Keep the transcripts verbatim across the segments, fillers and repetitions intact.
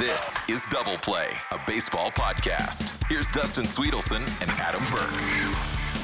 This is Double Play, a baseball podcast. Here's Dustin Sweetelson and Adam Burke.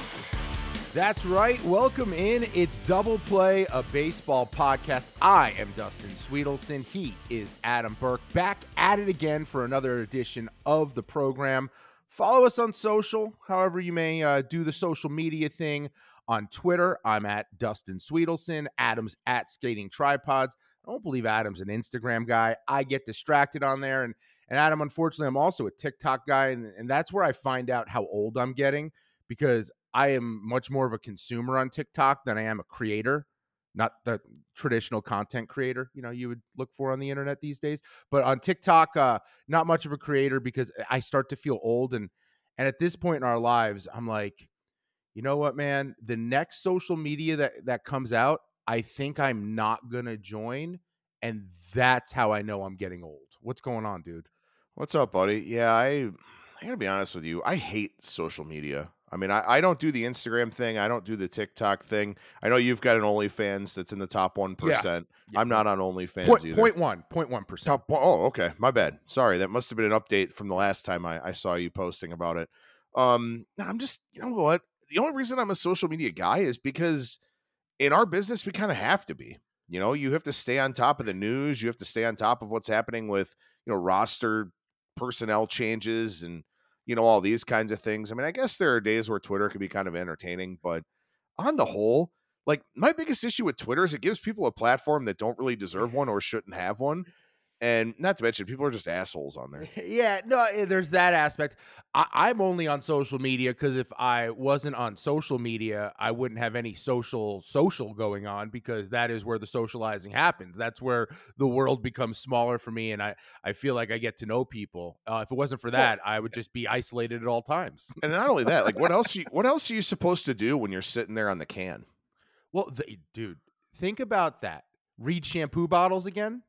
That's right. Welcome in. It's Double Play, a baseball podcast. I am Dustin Sweetelson. He is Adam Burke. Back at it again for another edition of the program. Follow us on social, however you may uh, do the social media thing. On Twitter, I'm at Dustin Sweetelson. Adam's at Skating Tripods. I don't believe Adam's an Instagram guy. I get distracted on there. And, and Adam, unfortunately, I'm also a TikTok guy. And, and that's where I find out how old I'm getting, because I am much more of a consumer on TikTok than I am a creator, not the traditional content creator, you know, you would look for on the internet these days. But on TikTok, uh, not much of a creator, because I start to feel old. And, and at this point in our lives, I'm like, you know what, man, the next social media that, that comes out, I think I'm not going to join. And that's how I know I'm getting old. What's going on, dude? What's up, buddy? Yeah, I, I gotta be honest with you. I hate social media. I mean, I, I don't do the Instagram thing. I don't do the TikTok thing. I know you've got an OnlyFans that's in the top one percent. Yeah. Yeah. I'm not on OnlyFans point, either. Point one, point one percent. Top, oh, okay. My bad. Sorry. That must have been an update from the last time I, I saw you posting about it. Um, I'm just, you know what? The only reason I'm a social media guy is because in our business, we kind of have to be. You know, you have to stay on top of the news. You have to stay on top of what's happening with, you know, roster personnel changes and, you know, all these kinds of things. I mean, I guess there are days where Twitter can be kind of entertaining, but on the whole, like, my biggest issue with Twitter is it gives people a platform that don't really deserve one or shouldn't have one. And not to mention, people are just assholes on there. Yeah, no, there's that aspect. I, I'm only on social media because if I wasn't on social media, I wouldn't have any social social going on, because that is where the socializing happens. That's where the world becomes smaller for me, and I, I feel like I get to know people. Uh, if it wasn't for that, well, I would just be isolated at all times. And not only that, like, what else? You, what else are you supposed to do when you're sitting there on the can? Well, the, dude, think about that. Read shampoo bottles again.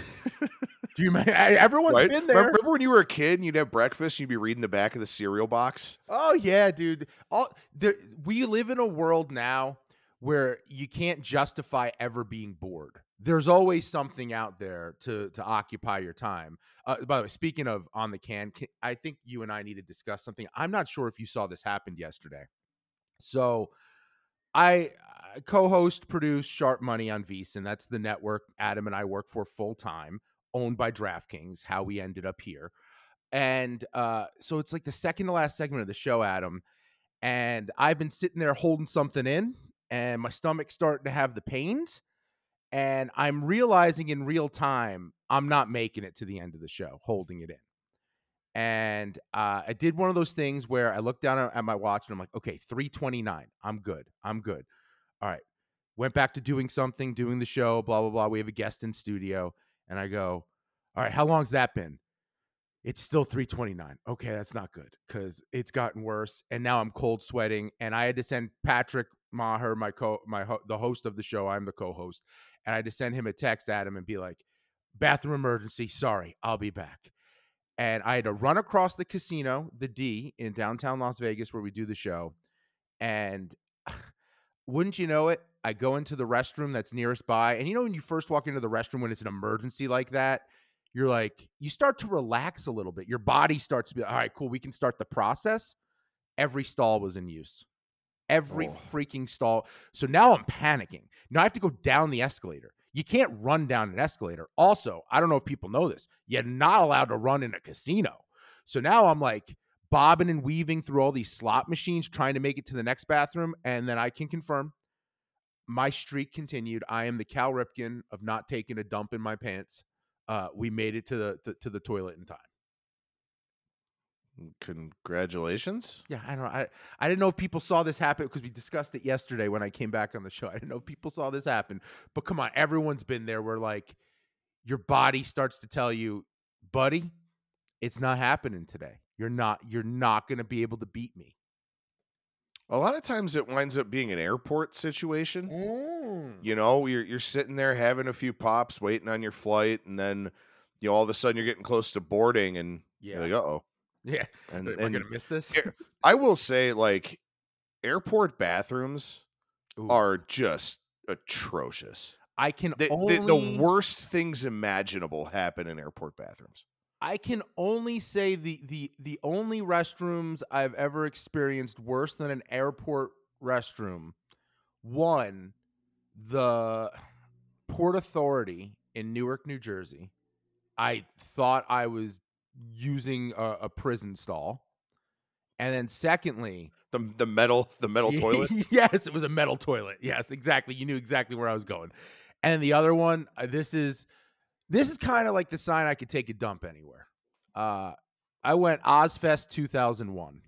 Do you mind? Everyone's right? been there. Remember when you were a kid and you'd have breakfast and you'd be reading the back of the cereal box? Oh yeah, dude. All there, we live in a world now where you can't justify ever being bored. There's always something out there to to occupy your time. Uh, by the way, speaking of on the can, I think you and I need to discuss something. I'm not sure if you saw this happened yesterday. So I uh, co-host, produce Sharp Money on VSiN. That's the network Adam and I work for full time, owned by DraftKings, how we ended up here. And uh, so it's like the second to last segment of the show, Adam. And I've been sitting there holding something in, and my stomach's starting to have the pains. And I'm realizing in real time, I'm not making it to the end of the show, holding it in. And uh, I did one of those things where I looked down at my watch and I'm like, okay, three twenty-nine. I'm good. I'm good. All right. Went back to doing something, doing the show, blah, blah, blah. We have a guest in studio. And I go, all right, how long's that been? It's still three twenty-nine. Okay, that's not good, because it's gotten worse. And now I'm cold sweating. And I had to send Patrick Maher, my co, my ho- the host of the show. I'm the co-host. And I had to send him a text at him and be like, bathroom emergency. Sorry, I'll be back. And I had to run across the casino, the D, in downtown Las Vegas, where we do the show. And wouldn't you know it, I go into the restroom that's nearest by. And you know when you first walk into the restroom when it's an emergency like that, you're like, you start to relax a little bit. Your body starts to be, all right, cool, we can start the process. Every stall was in use. Every oh. freaking stall. So now I'm panicking. Now I have to go down the escalator. You can't run down an escalator. Also, I don't know if people know this, you're not allowed to run in a casino. So now I'm like bobbing and weaving through all these slot machines, trying to make it to the next bathroom. And then I can confirm my streak continued. I am the Cal Ripken of not taking a dump in my pants. Uh, we made it to the to, to the toilet in time. Congratulations. Yeah, I don't know. I, I didn't know if people saw this happen, because we discussed it yesterday when I came back on the show. I didn't know if people saw this happen. But come on, everyone's been there where, like, your body starts to tell you, buddy, it's not happening today. You're not you're not going to be able to beat me. A lot of times it winds up being an airport situation. Mm. You know, you're you're sitting there having a few pops, waiting on your flight, and then, you know, all of a sudden you're getting close to boarding, and yeah. you're like, uh-oh. Yeah, and we're and going to miss this. I will say, like, airport bathrooms Ooh. are just atrocious. I can the, only... the, the worst things imaginable happen in airport bathrooms. I can only say the the the only restrooms I've ever experienced worse than an airport restroom. One, the Port Authority in Newark, New Jersey. I thought I was using a, a prison stall. And then secondly, The the metal the metal toilet. yes, it was a metal toilet. Yes, exactly. You knew exactly where I was going. And the other one, uh, this is this is kind of like the sign I could take a dump anywhere. Uh, I went Ozfest two thousand one.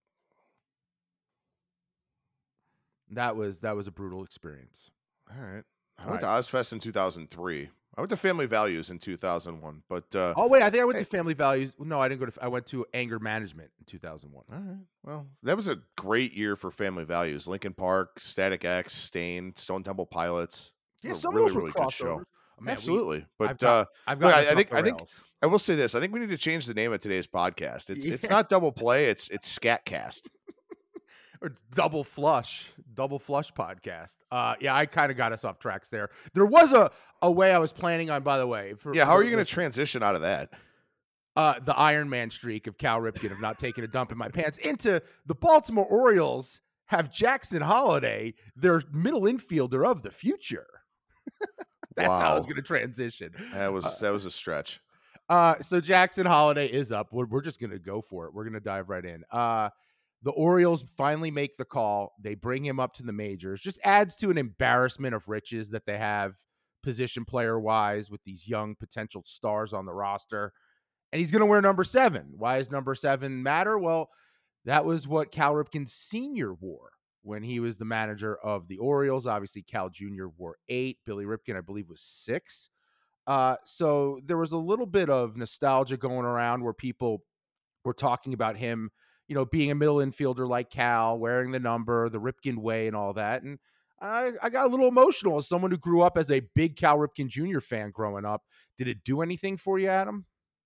That was that was a brutal experience. All right. I All went right. to Ozfest in two thousand three. I went to Family Values in two thousand one, but uh, Oh wait, I think I went hey. to Family Values. No, I didn't go to. I went to Anger Management in two thousand one. All right. Well, that was a great year for Family Values. Linkin Park, Static X, Stained, Stone Temple Pilots. Yeah, A some really of those were really good show. crossovers. Oh, man, we- Absolutely. I've But got, uh, I've look, got. I, I think I think rails. I will say this. I think we need to change the name of today's podcast. It's it's Yeah. not Double Play. It's it's Scatcast. Or double flush, double flush podcast. Uh, yeah, I kind of got us off tracks there. There was a, a way I was planning on, by the way. For, Yeah. for How are those you going to listeners, transition out of that? uh, the Iron Man streak of Cal Ripken of not taking a dump in my pants into the Baltimore Orioles have Jackson Holiday, their middle infielder of the future. That's how I was Wow. going to transition. That was Uh, that was a stretch. Uh, so Jackson Holiday is up. We're, we're just going to go for it. We're going to dive right in. Uh, the Orioles finally make the call. They bring him up to the majors. Just adds to an embarrassment of riches that they have position player wise with these young potential stars on the roster. And he's going to wear number seven. Why does number seven matter? Well, that was what Cal Ripken Senior wore when he was the manager of the Orioles. Obviously, Cal Junior wore eight. Billy Ripken, I believe, was six. Uh, so there was a little bit of nostalgia going around where people were talking about him, you know, being a middle infielder like Cal, wearing the number, the Ripken way, and all that. And I, I got a little emotional as someone who grew up as a big Cal Ripken Junior fan growing up. Did it do anything for you, Adam?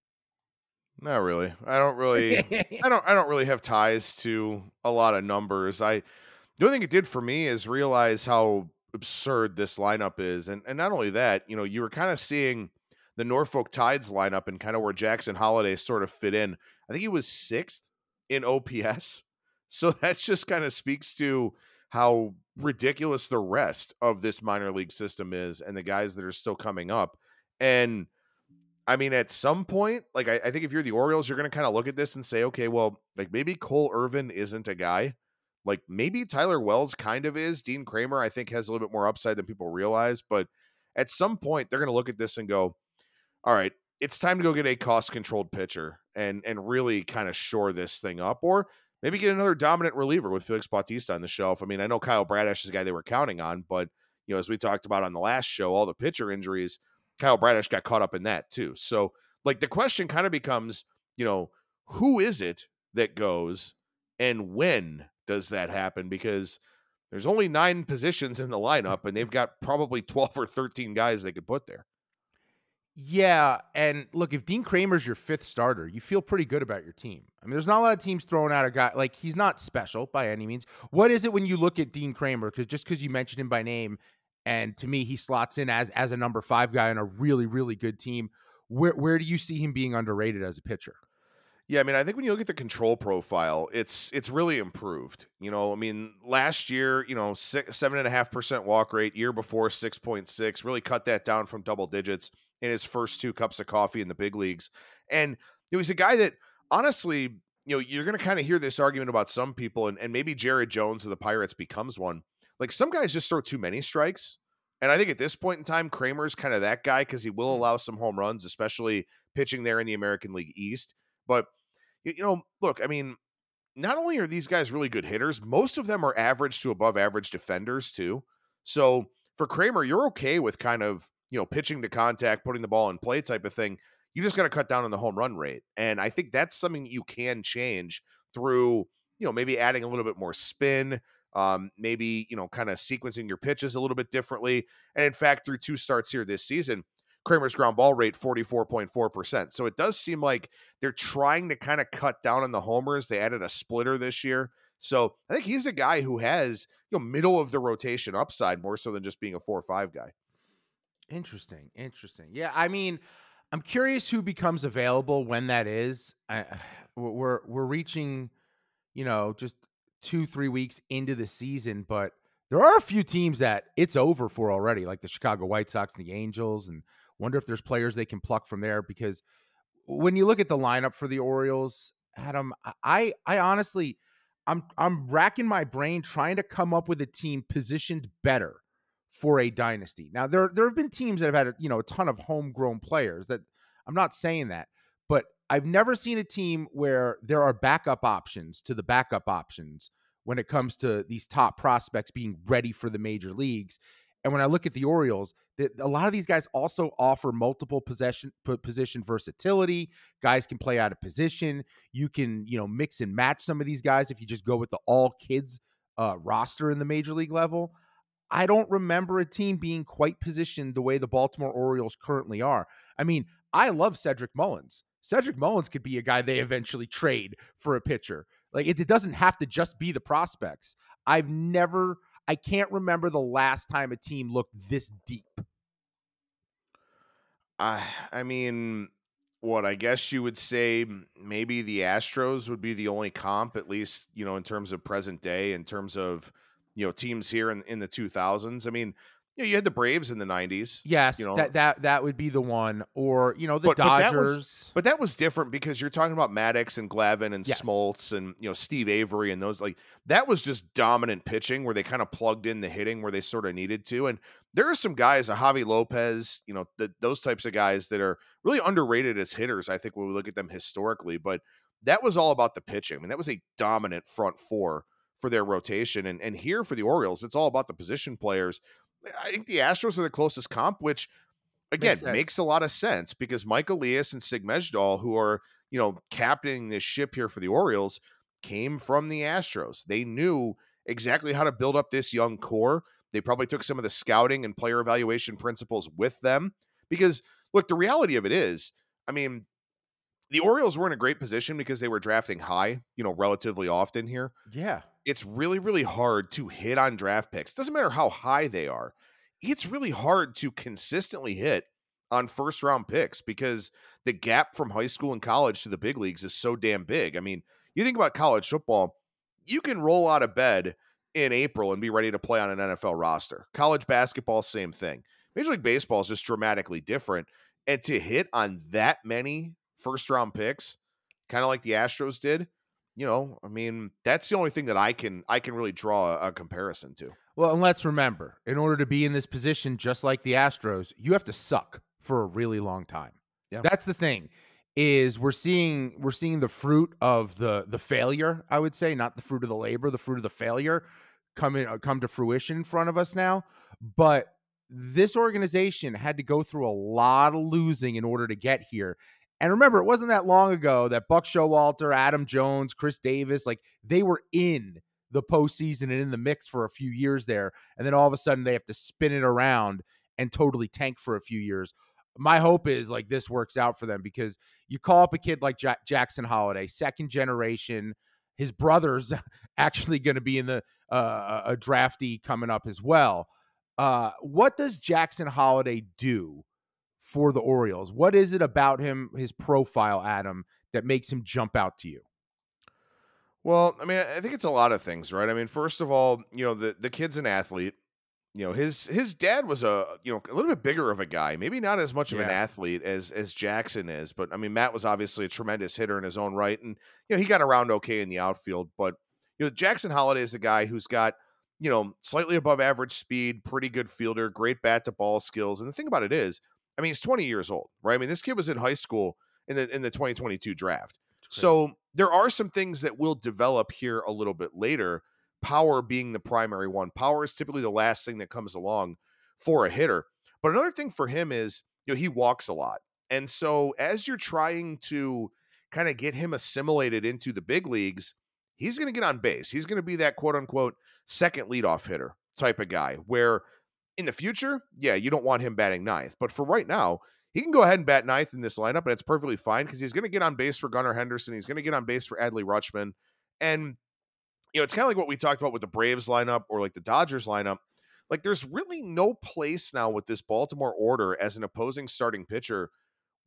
Not really. I don't really. I don't. I don't really have ties to a lot of numbers. I. The only thing it did for me is realize how absurd this lineup is, and and not only that, you know, you were kind of seeing the Norfolk Tides lineup and kind of where Jackson Holiday sort of fit in. I think he was sixth in O P S, so that just kind of speaks to how ridiculous the rest of this minor league system is, and the guys that are still coming up. And I mean, at some point, like I, I think if you're the Orioles, you're going to kind of look at this and say, okay, well, like maybe Cole Irvin isn't a guy. Like maybe Tyler Wells kind of is. Dean Kramer, I think, has a little bit more upside than people realize. But at some point, they're going to look at this and go, all right, it's time to go get a cost-controlled pitcher and and really kind of shore this thing up. Or maybe get another dominant reliever with Felix Bautista on the shelf. I mean, I know Kyle Bradish is the guy they were counting on, but, you know, as we talked about on the last show, all the pitcher injuries, Kyle Bradish got caught up in that too. So, like, the question kind of becomes, you know, who is it that goes and when does that happen? Because there's only nine positions in the lineup and they've got probably twelve or thirteen guys they could put there. Yeah, and look, if Dean Kramer's your fifth starter, you feel pretty good about your team. I mean, there's not a lot of teams throwing out a guy like he's not special by any means. What is it when you look at Dean Kramer? Because just because you mentioned him by name, and to me, he slots in as as a number five guy on a really really good team. Where where do you see him being underrated as a pitcher? Yeah, I mean, I think when you look at the control profile, it's it's really improved. You know, I mean, last year, you know, six, seven and a half percent walk rate. Year before, six point six. Really cut that down from double digits in his first two cups of coffee in the big leagues. And you know, he's a guy that, honestly, you know, you're going to kind of hear this argument about some people, and, and maybe Jared Jones of the Pirates becomes one. Like, some guys just throw too many strikes. And I think at this point in time, Kramer's kind of that guy because he will allow some home runs, especially pitching there in the American League East. But, you, you know, look, I mean, not only are these guys really good hitters, most of them are average to above average defenders too. So for Kramer, you're okay with kind of, you know, pitching to contact, putting the ball in play type of thing. You just got to cut down on the home run rate. And I think that's something you can change through, you know, maybe adding a little bit more spin, um, maybe, you know, kind of sequencing your pitches a little bit differently. And in fact, through two starts here this season, Kramer's ground ball rate, forty-four point four percent. So it does seem like they're trying to kind of cut down on the homers. They added a splitter this year. So I think he's a guy who has, you know, middle of the rotation upside more so than just being a four or five guy. Interesting, interesting. Yeah, I mean, I'm curious who becomes available when that is. I, we're we're reaching, you know, just two three weeks into the season, but there are a few teams that it's over for already, like the Chicago White Sox and the Angels, and wonder if there's players they can pluck from there. Because when you look at the lineup for the Orioles, Adam, I I honestly, I'm I'm racking my brain trying to come up with a team positioned better for a dynasty. Now there there have been teams that have had, you know, a ton of homegrown players. That I'm not saying that, but I've never seen a team where there are backup options to the backup options when it comes to these top prospects being ready for the major leagues. And when I look at the Orioles, the, a lot of these guys also offer multiple possession position versatility. Guys can play out of position. You can, you know, mix and match some of these guys if you just go with the all kids uh, roster in the major league level. I don't remember a team being quite positioned the way the Baltimore Orioles currently are. I mean, I love Cedric Mullins. Cedric Mullins could be a guy they eventually trade for a pitcher. Like it, it doesn't have to just be the prospects. I've never, I can't remember the last time a team looked this deep. I, I mean, what I guess you would say maybe the Astros would be the only comp, at least, you know, in terms of present day, in terms of, you know, teams here in, in the two thousands. I mean, you know, you had the Braves in the nineties. Yes, you know, that that that would be the one. Or, you know, the but, Dodgers. But that, was, but that was different because you're talking about Maddox and Glavine and yes. Smoltz and, you know, Steve Avery and those, like, that was just dominant pitching where they kind of plugged in the hitting where they sort of needed to. And there are some guys, a Javi Lopez, you know, the, those types of guys that are really underrated as hitters, I think, when we look at them historically. But that was all about the pitching. I mean, that was a dominant front four for their rotation. And, and here for the Orioles, it's all about the position players. I think the Astros are the closest comp, which, again, makes, makes a lot of sense because Mike Elias and Sig Mejdal, who are, you know, captaining this ship here for the Orioles, came from the Astros. They knew exactly how to build up this young core. They probably took some of the scouting and player evaluation principles with them because, look, the reality of it is, I mean, the Orioles were in a great position because they were drafting high, you know, relatively often here. Yeah. It's really, really hard to hit on draft picks. Doesn't matter how high they are. It's really hard to consistently hit on first round picks because the gap from high school and college to the big leagues is so damn big. I mean, you think about college football, you can roll out of bed in April and be ready to play on an N F L roster. College basketball, same thing. Major League Baseball is just dramatically different. And to hit on that many first round picks, kind of like the Astros did, you know, I mean, that's the only thing that I can I can really draw a, a comparison to. Well, and let's remember, in order to be in this position, just like the Astros, you have to suck for a really long time. Yeah. That's the thing, is we're seeing we're seeing the fruit of the the failure, I would say, not the fruit of the labor, the fruit of the failure come in, come to fruition in front of us now. But this organization had to go through a lot of losing in order to get here. And remember, it wasn't that long ago that Buck Showalter, Adam Jones, Chris Davis, like they were in the postseason and in the mix for a few years there. And then all of a sudden they have to spin it around and totally tank for a few years. My hope is like this works out for them because you call up a kid like Jack- Jackson Holliday, second generation. His brother's actually going to be in the uh, a draftee coming up as well. Uh, what does Jackson Holliday do for the Orioles? What is it about him, his profile, Adam, that makes him jump out to you? Well, I mean, I think it's a lot of things, right? I mean, first of all, you know, the, the kid's an athlete. You know, his his dad was a, you know, a little bit bigger of a guy, maybe not as much of Yeah. an athlete as as Jackson is, but I mean, Matt was obviously a tremendous hitter in his own right, and you know, he got around okay in the outfield. But you know, Jackson Holliday is a guy who's got, you know, slightly above average speed, pretty good fielder, great bat to ball skills, and the thing about it is, I mean, he's twenty years old, right? I mean, this kid was in high school in the in the twenty twenty-two draft. So there are some things that will develop here a little bit later, power being the primary one. Power is typically the last thing that comes along for a hitter. But another thing for him is, you know, he walks a lot. And so as you're trying to kind of get him assimilated into the big leagues, he's going to get on base. He's going to be that quote unquote second leadoff hitter type of guy where in the future, yeah, you don't want him batting ninth. But for right now, he can go ahead and bat ninth in this lineup, and it's perfectly fine because he's going to get on base for Gunnar Henderson. He's going to get on base for Adley Rutschman. And, you know, it's kind of like what we talked about with the Braves lineup or like the Dodgers lineup. Like, there's really no place now with this Baltimore order as an opposing starting pitcher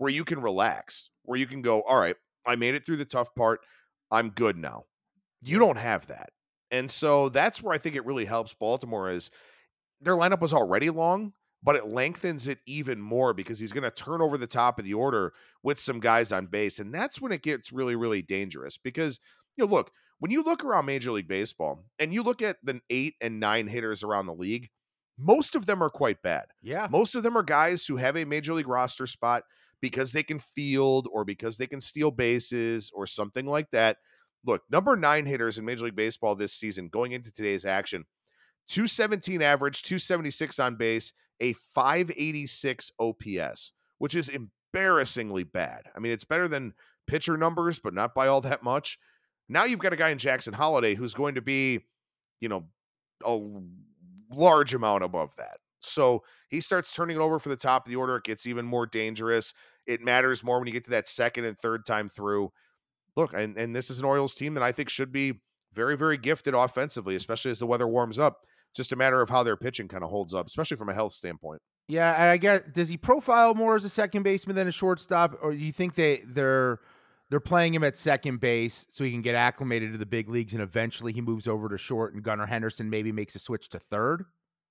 where you can relax, where you can go, all right, I made it through the tough part. I'm good now. You don't have that. And so that's where I think it really helps Baltimore is their lineup was already long, but it lengthens it even more because he's going to turn over the top of the order with some guys on base. And that's when it gets really, really dangerous because, you know, look, when you look around Major League Baseball and you look at the eight and nine hitters around the league, most of them are quite bad. Yeah. Most of them are guys who have a Major League roster spot because they can field or because they can steal bases or something like that. Look, number nine hitters in Major League Baseball this season going into today's action, two seventeen average, two seventy-six on base, a five eighty-six O P S, which is embarrassingly bad. I mean, it's better than pitcher numbers, but not by all that much. Now you've got a guy in Jackson Holliday who's going to be, you know, a large amount above that. So he starts turning it over for the top of the order. It gets even more dangerous. It matters more when you get to that second and third time through. Look, and, and this is an Orioles team that I think should be very, very gifted offensively, especially as the weather warms up. Just a matter of how their pitching kind of holds up, especially from a health standpoint. Yeah, and I guess does he profile more as a second baseman than a shortstop, or do you think they they're they're playing him at second base so he can get acclimated to the big leagues, and eventually he moves over to short, and Gunnar Henderson maybe makes a switch to third?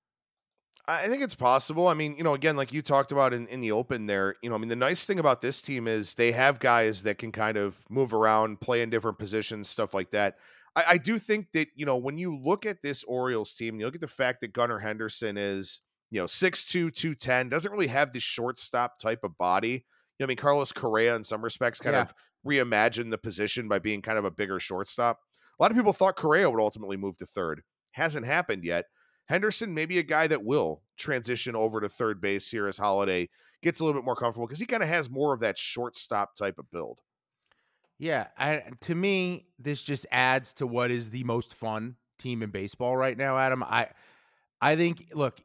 I think it's possible. I mean, you know, again, like you talked about in, in the open there, you know, I mean, the nice thing about this team is they have guys that can kind of move around, play in different positions, stuff like that. I, I do think that, you know, when you look at this Orioles team, you look at the fact that Gunnar Henderson is, you know, six two, two ten, doesn't really have the shortstop type of body. You know, I mean, Carlos Correa in some respects kind Yeah. of reimagined the position by being kind of a bigger shortstop. A lot of people thought Correa would ultimately move to third. Hasn't happened yet. Henderson may be a guy that will transition over to third base here as Holiday gets a little bit more comfortable because he kind of has more of that shortstop type of build. Yeah, I, to me, this just adds to what is the most fun team in baseball right now, Adam. I, I think, look,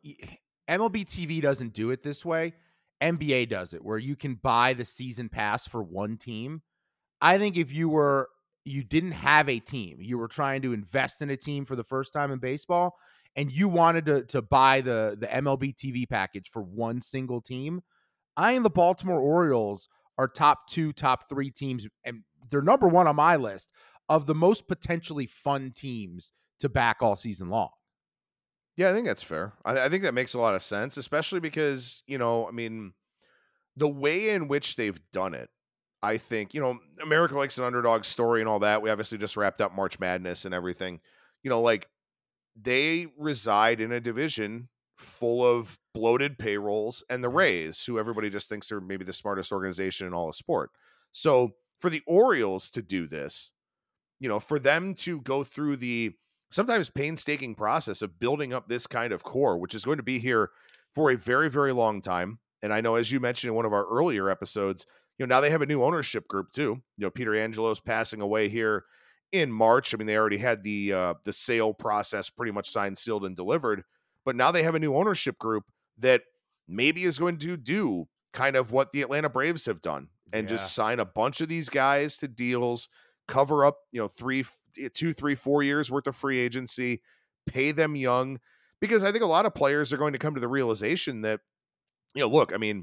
M L B T V doesn't do it this way. N B A does it, where you can buy the season pass for one team. I think if you were, you didn't have a team, you were trying to invest in a team for the first time in baseball, and you wanted to to buy the the M L B T V package for one single team, I and the Baltimore Orioles are top two, top three teams, and they're number one on my list of the most potentially fun teams to back all season long. Yeah, I think that's fair. I, I think that makes a lot of sense, especially because, you know, I mean, the way in which they've done it, I think, you know, America likes an underdog story and all that. We obviously just wrapped up March Madness and everything. You know, like, they reside in a division full of bloated payrolls and the Rays, who everybody just thinks are maybe the smartest organization in all of sport. So for the Orioles to do this, you know, for them to go through the sometimes painstaking process of building up this kind of core, which is going to be here for a very, very long time. And I know, as you mentioned in one of our earlier episodes, you know, now they have a new ownership group too. You know, Peter Angelo's passing away here in March. I mean, they already had the uh, the sale process pretty much signed, sealed, and delivered. But now they have a new ownership group that maybe is going to do kind of what the Atlanta Braves have done and Yeah. just sign a bunch of these guys to deals, cover up, you know, three, two, three, four years worth of free agency, pay them young. Because I think a lot of players are going to come to the realization that, you know, look, I mean,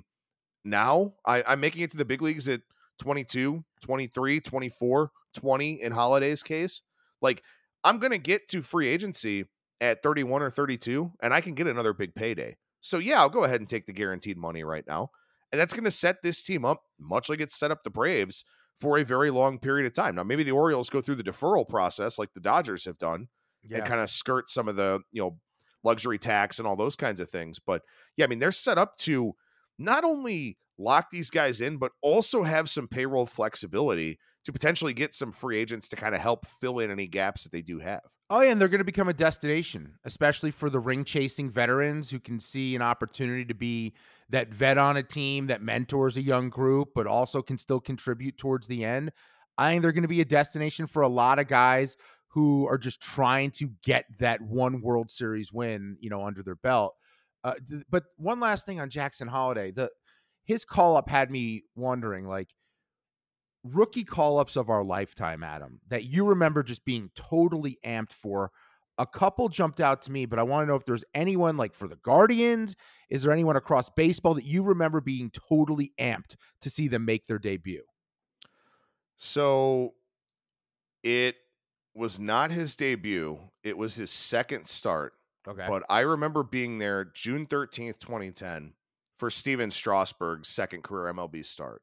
now I, I'm making it to the big leagues at twenty-two, twenty-three, twenty-four, twenty in Holiday's case. Like, I'm going to get to free agency at thirty-one or thirty-two, and I can get another big payday. So, yeah, I'll go ahead and take the guaranteed money right now. And that's going to set this team up, much like it's set up the Braves, for a very long period of time. Now, maybe the Orioles go through the deferral process like the Dodgers have done Yeah. and kind of skirt some of the, you know, luxury tax and all those kinds of things. But, yeah, I mean, they're set up to not only lock these guys in, but also have some payroll flexibility to potentially get some free agents to kind of help fill in any gaps that they do have. Oh, yeah, and they're going to become a destination, especially for the ring-chasing veterans who can see an opportunity to be that vet on a team that mentors a young group, but also can still contribute towards the end. I think they're going to be a destination for a lot of guys who are just trying to get that one World Series win, you know, under their belt. Uh, th- but one last thing on Jackson Holliday, the his call-up had me wondering, like, rookie call-ups of our lifetime, Adam, that you remember just being totally amped for. a couple jumped out to me, but I want to know if there's anyone like for the Guardians. Is there anyone across baseball that you remember being totally amped to see them make their debut? So it was not his debut. It was his second start. Okay. But I remember being there June thirteenth, twenty ten for Steven Strasburg's second career M L B start.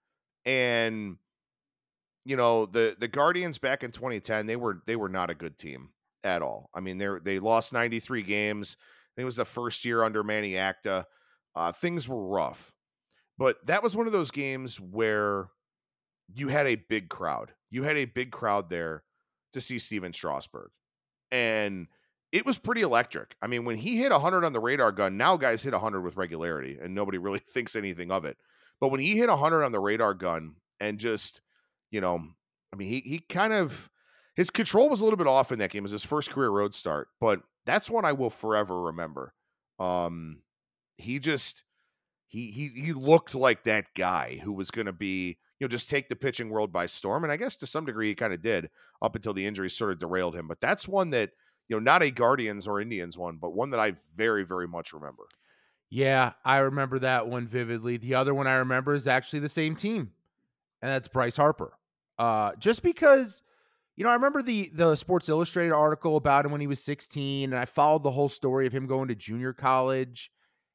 And, you know, the, the Guardians back in twenty ten, they were, they were not a good team at all. I mean, they they lost ninety-three games. I think it was the first year under Manny Acta. Uh, things were rough. But that was one of those games where you had a big crowd. You had a big crowd there to see Steven Strasburg. And it was pretty electric. I mean, when he hit one hundred on the radar gun, now guys hit one hundred with regularity, and nobody really thinks anything of it. But when he hit one hundred on the radar gun and just, you know, I mean, he he kind of, his control was a little bit off in that game. It was his first career road start, but that's one I will forever remember. Um, he just, he he he looked like that guy who was going to be, you know, just take the pitching world by storm. And I guess to some degree he kind of did up until the injuries sort of derailed him. But that's one that, you know, not a Guardians or Indians one, but one that I very, very much remember. Yeah, I remember that one vividly. The other one I remember is actually the same team, and that's Bryce Harper. Uh, just because, you know, I remember the the Sports Illustrated article about him when he was sixteen, and I followed the whole story of him going to junior college,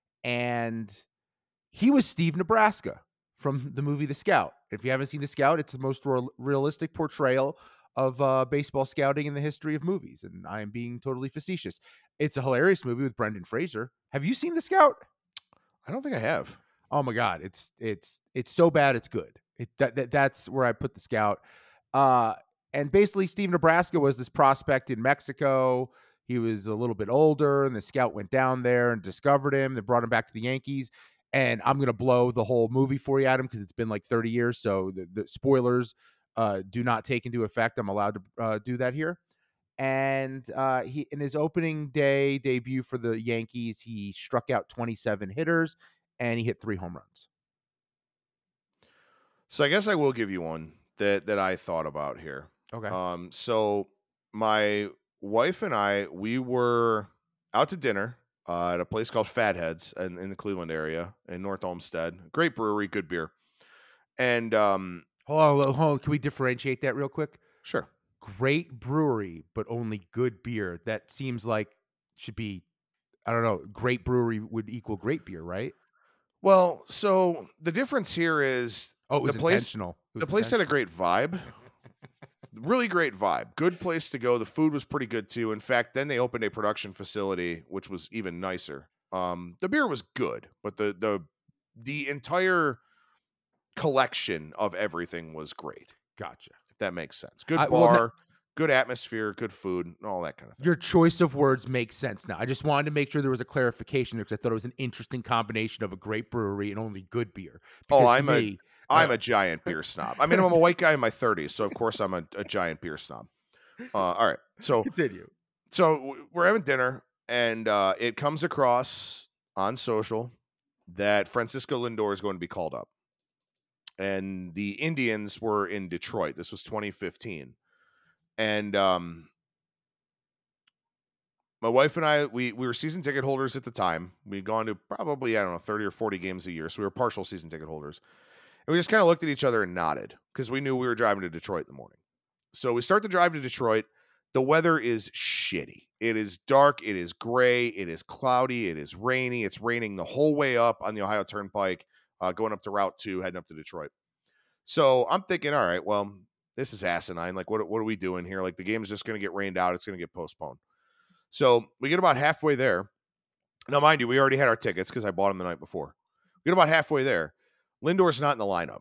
and he was Steve Nebraska from the movie The Scout. If you haven't seen The Scout, it's the most real, realistic portrayal of uh, baseball scouting in the history of movies, and I am being totally facetious. It's a hilarious movie with Brendan Fraser. Have you seen The Scout? I don't think I have. Oh my God, it's it's it's so bad it's good. It that, that that's where I put The Scout. Uh, and basically, Steve Nebraska was this prospect in Mexico. He was a little bit older, and the Scout went down there and discovered him. They brought him back to the Yankees. And I'm gonna blow the whole movie for you, Adam, because it's been like thirty years. So the, the spoilers uh, do not take into effect. I'm allowed to uh, do that here. And uh, he, in his opening day debut for the Yankees, he struck out twenty-seven hitters and he hit three home runs. So I guess I will give you one that that I thought about here. Okay. Um, so my wife and I, we were out to dinner uh, at a place called Fatheads in, in the Cleveland area in North Olmsted. Great brewery, good beer. And um, hold on, hold on, can we differentiate that real quick? Sure. Great brewery, but only good beer. That seems like should be, I don't know, great brewery would equal great beer, right? Well, so the difference here is oh, it was the place, intentional. It was the place had a intentional. great vibe. Really great vibe. Good place to go. The food was pretty good too. In fact, then they opened a production facility, which was even nicer. Um, the beer was good, but the the the entire collection of everything was great. Gotcha. If that makes sense. Good I- bar, well, no- good atmosphere, good food, all that kind of thing. Your choice of words makes sense now. I just wanted to make sure there was a clarification there because I thought it was an interesting combination of a great brewery and only good beer. Oh, Because to I'm a- me, I'm uh, a giant beer snob. I mean, I'm a white guy in my thirties, so of course I'm a, a giant beer snob. Uh, all right, so continue. so w- we're having dinner, and uh, it comes across on social that Francisco Lindor is going to be called up, and the Indians were in Detroit. This was twenty fifteen, and um, my wife and I, we we were season ticket holders at the time. We'd gone to probably, I don't know, thirty or forty games a year, so we were partial season ticket holders. And we just kind of looked at each other and nodded because we knew we were driving to Detroit in the morning. So we start the drive to Detroit. The weather is shitty. It is dark. It is gray. It is cloudy. It is rainy. It's raining the whole way up on the Ohio Turnpike, uh, going up to Route two, heading up to Detroit. So I'm thinking, all right, well, this is asinine. Like, what, what are we doing here? Like, the game's just going to get rained out. It's going to get postponed. So we get about halfway there. Now, mind you, we already had our tickets because I bought them the night before. We get about halfway there. Lindor's not in the lineup.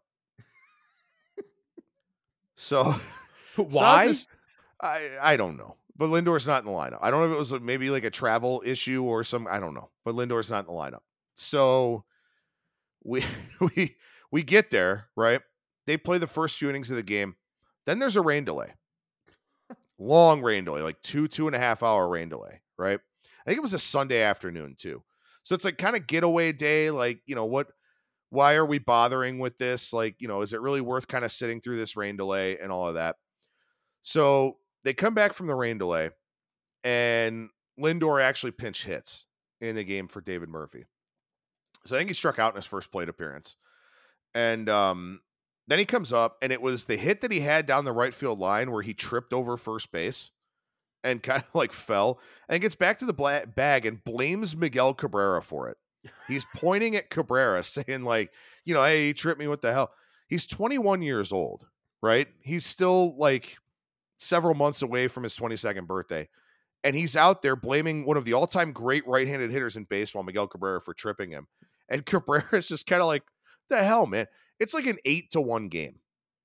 So Why? So just, I I don't know. But Lindor's not in the lineup. I don't know if it was maybe like a travel issue or some, I don't know. But Lindor's not in the lineup. So we we we get there, right? They play the first few innings of the game. Then there's a rain delay. Long rain delay, like two, two and a half hour rain delay, right? I think it was a Sunday afternoon too. So it's like kind of getaway day. Like, you know, what, why are we bothering with this? Like, you know, is it really worth kind of sitting through this rain delay and all of that? So they come back from the rain delay and Lindor actually pinch hits in the game for David Murphy. So I think he struck out in his first plate appearance. And um, then he comes up, and it was the hit that he had down the right field line where he tripped over first base and kind of like fell and gets back to the bla- bag and blames Miguel Cabrera for it. He's pointing at Cabrera saying like, you know, hey, he tripped me. What the hell? He's twenty-one years old, right? He's still like several months away from his twenty-second birthday. And he's out there blaming one of the all-time great right-handed hitters in baseball, Miguel Cabrera, for tripping him. And Cabrera is just kind of like, the hell, man? It's like an eight to one game.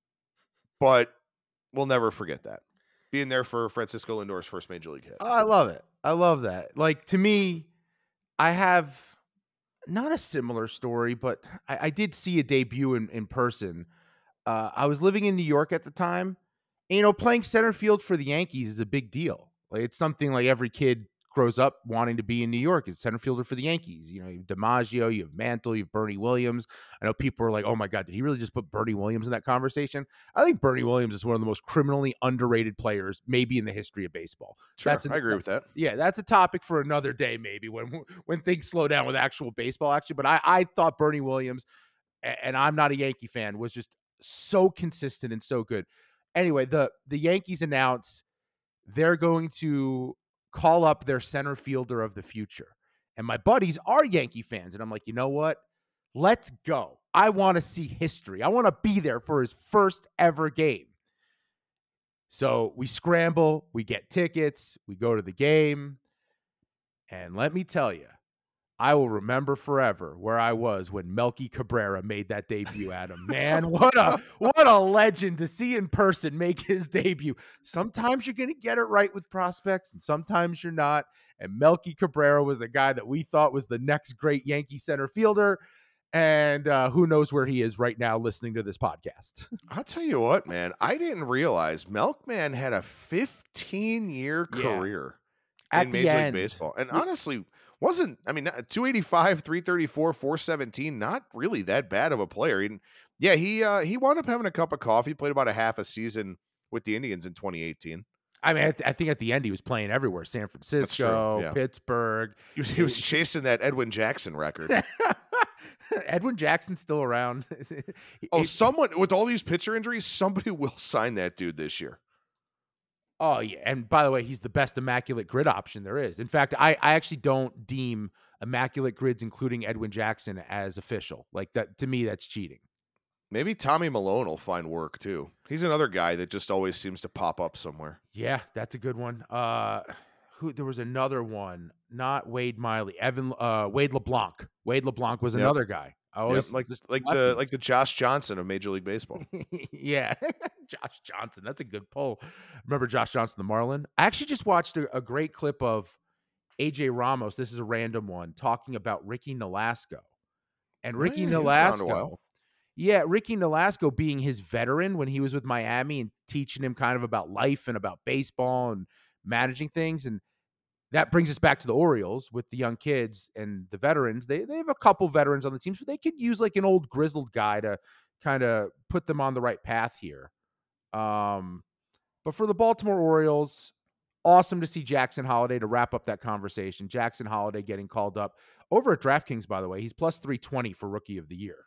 But we'll never forget that. Being there for Francisco Lindor's first major league hit. Oh, I love it. I love that. Like, to me, I have not a similar story, but I, I did see a debut in, in person. Uh, I was living in New York at the time. And, you know, playing center field for the Yankees is a big deal. Like, it's something like every kid grows up wanting to be in New York as center fielder for the Yankees. You know, you have DiMaggio, you have Mantle, you have Bernie Williams. I know people are like, oh my God, did he really just put Bernie Williams in that conversation? I think Bernie Williams is one of the most criminally underrated players maybe in the history of baseball. Sure, that's an, I agree with that. Yeah, that's a topic for another day maybe when when things slow down with actual baseball action. But I, I thought Bernie Williams, and I'm not a Yankee fan, was just so consistent and so good. Anyway, the the Yankees announce they're going to call up their center fielder of the future. And my buddies are Yankee fans. And I'm like, you know what? Let's go. I want to see history. I want to be there for his first ever game. So we scramble, we get tickets, we go to the game. And let me tell you, I will remember forever where I was when Melky Cabrera made that debut, Adam. Man, what a what a legend to see in person make his debut. Sometimes you're going to get it right with prospects, and sometimes you're not. And Melky Cabrera was a guy that we thought was the next great Yankee center fielder. And uh, who knows where he is right now listening to this podcast. I'll tell you what, man. I didn't realize Melkman had a fifteen-year career yeah. in At Major League end. Baseball. And honestly, wasn't, I mean, two eighty-five, three thirty-four, four seventeen, not really that bad of a player. And yeah, he uh, he wound up having a cup of coffee, played about a half a season with the Indians in twenty eighteen. I mean, I, th- I think at the end he was playing everywhere. San Francisco, yeah. Pittsburgh. He was, he was chasing that Edwin Jackson record. Edwin Jackson's still around. Oh, someone with all these pitcher injuries, somebody will sign that dude this year. Oh, yeah. And by the way, he's the best immaculate grid option there is. In fact, I, I actually don't deem immaculate grids, including Edwin Jackson, as official. Like that, to me, that's cheating. Maybe Tommy Malone will find work too. He's another guy that just always seems to pop up somewhere. Yeah, that's a good one. Uh, who there was another one, not Wade Miley, Evan uh, Wade LeBlanc. Wade LeBlanc was Yep. another guy. I always Yep, like just like left the him. like the Josh Johnson of Major League Baseball. Yeah, Josh Johnson. That's a good pull. Remember Josh Johnson, the Marlin? I actually just watched a, a great clip of A J Ramos. This is a random one talking about Ricky Nolasco. And Ricky Oh, yeah, he was around a Nolasco, while. yeah, Ricky Nolasco being his veteran when he was with Miami and teaching him kind of about life and about baseball and managing things. And that brings us back to the Orioles with the young kids and the veterans. They they have a couple veterans on the team, so they could use like an old grizzled guy to kind of put them on the right path here. Um, but for the Baltimore Orioles, awesome to see Jackson Holliday to wrap up that conversation. Jackson Holliday getting called up over at DraftKings, by the way. He's plus three twenty for Rookie of the Year.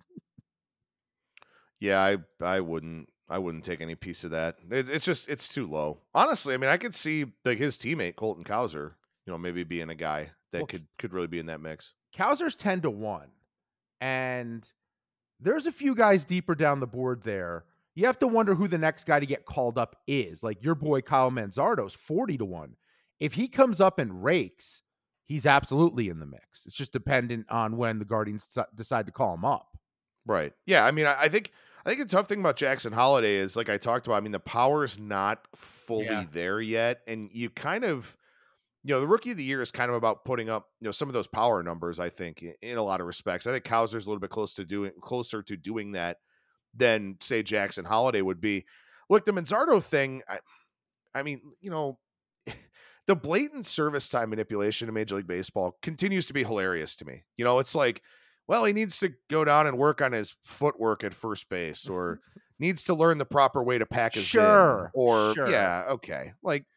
Yeah, I I wouldn't I wouldn't take any piece of that. It, it's just it's too low. Honestly, I mean, I could see like his teammate Colton Cowser, you know, maybe being a guy that Well, could could really be in that mix. Cowser's ten to one. And there's a few guys deeper down the board there. You have to wonder who the next guy to get called up is. Like your boy Kyle Manzardo's forty to one. If he comes up and rakes, he's absolutely in the mix. It's just dependent on when the Guardians decide to call him up. Right. Yeah. I mean, I, I think I think the tough thing about Jackson Holliday is, like I talked about, I mean, the power is not fully Yeah. there yet. And you kind of, you know, the Rookie of the Year is kind of about putting up, you know, some of those power numbers, I think, in, in a lot of respects. I think Cowser's a little bit close to doing closer to doing that than, say, Jackson Holliday would be. Look, the Manzardo thing, I, I mean, you know, the blatant service time manipulation in Major League Baseball continues to be hilarious to me. You know, it's like, well, he needs to go down and work on his footwork at first base, or needs to learn the proper way to pack his Sure, in, or sure. yeah, okay. Like,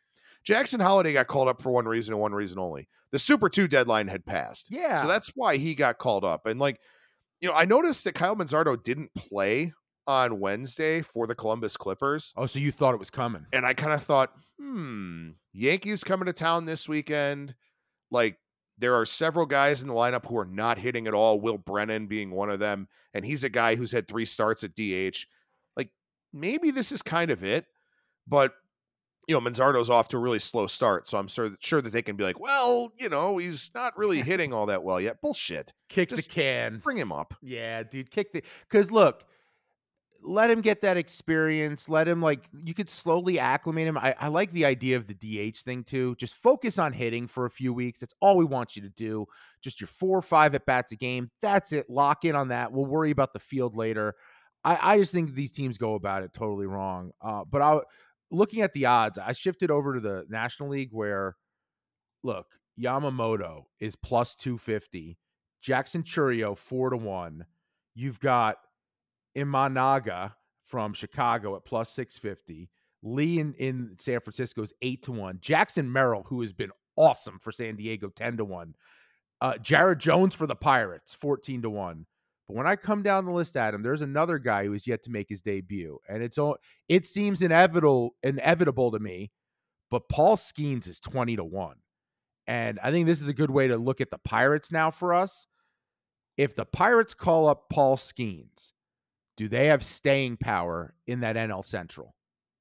Jackson Holiday got called up for one reason and one reason only. The Super two deadline had passed. Yeah. So that's why he got called up. And like, you know, I noticed that Kyle Manzardo didn't play on Wednesday for the Columbus Clippers. Oh, so you thought it was coming. And I kind of thought, hmm, Yankees coming to town this weekend. Like, there are several guys in the lineup who are not hitting at all, Will Brennan being one of them. And he's a guy who's had three starts at D H. Like, maybe this is kind of it. But, you know, Manzardo's off to a really slow start. So I'm sure, sure that they can be like, well, you know, he's not really hitting all that well yet. Bullshit. Kick Just the can. Bring him up. Yeah, dude, kick the – because, look, let him get that experience. Let him, like – you could slowly acclimate him. I, I like the idea of the D H thing, too. Just focus on hitting for a few weeks. That's all we want you to do. Just your four or five at-bats a game. That's it. Lock in on that. We'll worry about the field later. I, I just think these teams go about it totally wrong. Uh, but I – looking at the odds, I shifted over to the National League where, look, Yamamoto is plus two fifty, Jackson Chourio four to one. You've got Imanaga from Chicago at plus six fifty. Lee in, in San Francisco is eight to one. Jackson Merrill, who has been awesome for San Diego, ten to one. Uh, Jared Jones for the Pirates, fourteen to one. But when I come down the list, Adam, there's another guy who has yet to make his debut, and it's all, it seems inevitable inevitable to me. But Paul Skeens is twenty to one, and I think this is a good way to look at the Pirates now for us. If the Pirates call up Paul Skeens, do they have staying power in that N L Central?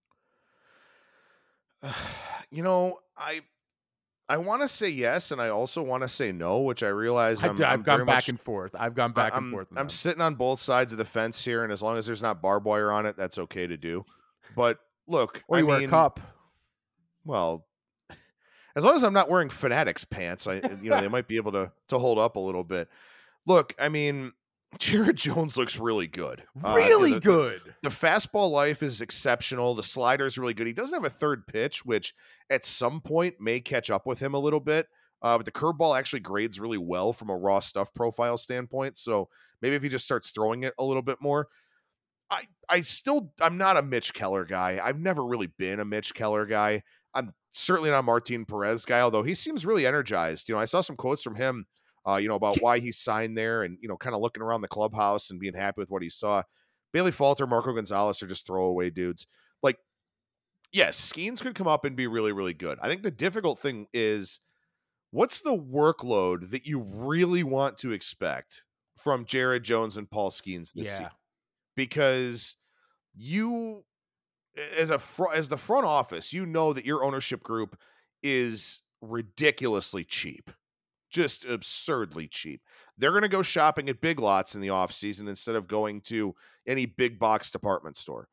You know, I. I want to say yes, and I also want to say no, which I realize I'm, I, I've I'm gone very back much, and forth. I've gone back I'm, and forth. I'm sitting on both sides of the fence here, and as long as there's not barbed wire on it, that's okay to do. But look, or I you mean, wear a cup. Well, as long as I'm not wearing Fanatics pants, I you know they might be able to to hold up a little bit. Look, I mean, Jared Jones looks really good. Really uh, the, good. The, the fastball life is exceptional. The slider is really good. He doesn't have a third pitch, which at some point may catch up with him a little bit. Uh, but the curveball actually grades really well from a raw stuff profile standpoint. So maybe if he just starts throwing it a little bit more. I I still, I'm not a Mitch Keller guy. I've never really been a Mitch Keller guy. I'm certainly not a Martin Perez guy, although he seems really energized. You know, I saw some quotes from him, uh, you know, about why he signed there and, you know, kind of looking around the clubhouse and being happy with what he saw. Bailey Falter, Marco Gonzalez are just throwaway dudes. Like, yes, Skeens could come up and be really, really good. I think the difficult thing is, what's the workload that you really want to expect from Jared Jones and Paul Skeens this Yeah. season? Because you, as a fr- as the front office, you know that your ownership group is ridiculously cheap, just absurdly cheap. They're going to go shopping at Big Lots in the offseason instead of going to any big box department store.